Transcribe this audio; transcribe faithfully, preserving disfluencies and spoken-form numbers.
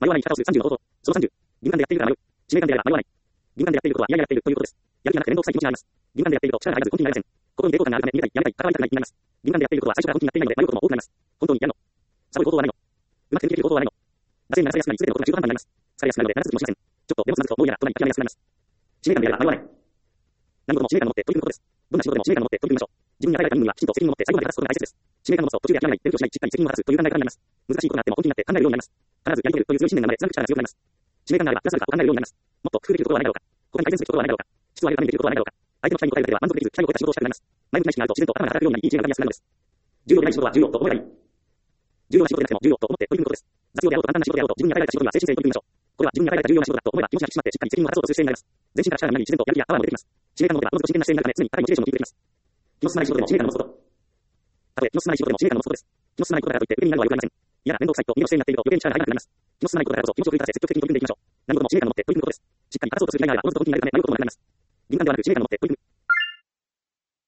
迷わない生き方をするさんじゅうの方法。そのさんじゅう。義務感でやっているから迷う。使命感でやれば迷わない。義務感でやっていることは嫌々やっているということです。やる気がなくて面倒くさい気持ちがあります。義務感でやっていると力が入らず根気になりません。心に抵抗感があるため逃げたい、やりたい、関わりたくないになります。義務感でやっていることは最初から本気になっていないので迷うことも多くなります。本当にやるの。サボる方法はないの。うまく研究できる方法はないの。惰性にならされやすくなり、すべてのことが中途半端になります。疲れやすくなるので、ならすぎもしません。ちょっとでもつまずくともう嫌だとなり諦めやすくなります。使命感でやれば迷わない。何事も使命感を持って取り組むことです。どんな仕事でも使命感を持って取り組みましょう。自分に与えられた任務にはきちんと責任を持って最後まで果たすことが大切です。使命感を持つと途中で諦めない、勉強しない、しっかり責任を果たすという考え方になります。難しいことがあっても本気になって考えるようになります。必ずやり遂げるという強い信念なので、貫く力が強くなります。使命感があればプラスアルファ考えるようになります。もっと工夫できることはないだろうか。他に改善すべきことはないだろうか。質を上げるためにできることはないだろうか。相手の期待に応えるだけでは満足できず、期待を超えた仕事をしたくなります。前向きな意識があると自然と頭が働くようになり、いい知恵が浮かびやすくなるのです。重要でない仕事は重要と思えばいい。重要な仕事でなくても重要と思って取り組むことです。雑用であろうと簡単な仕事であろうと自分に与えられた仕事には精神性に取り組みましょう。これは自分に与えられた重要な仕事だと思えば気持ちが引き締まってしっかり責任を果たそうとする姿勢になります。全身から力がなり自然とやる気やパワーも出てきます。使命感を持てばおのずと真剣な姿勢になるため常に高いモチベーションをキープできます。気の進まない仕事でも使命感を持つこと。たとえ気の進まない仕事でも使命感を持つことです。気の進まないことだからといって受け身になるのは良くありません。嫌な面倒くさいと身のせいになっていると余計に力が入らなくなります。気の進まないことだからこそ気持ちを奮い立てて積極的に取り組んでいきましょう。何事も使命感を持って取り組むことです。しっかり果たそうとする気概があればおのずと本気になるため迷うこともなくなります。義務感ではなく使命感を持って取り組む。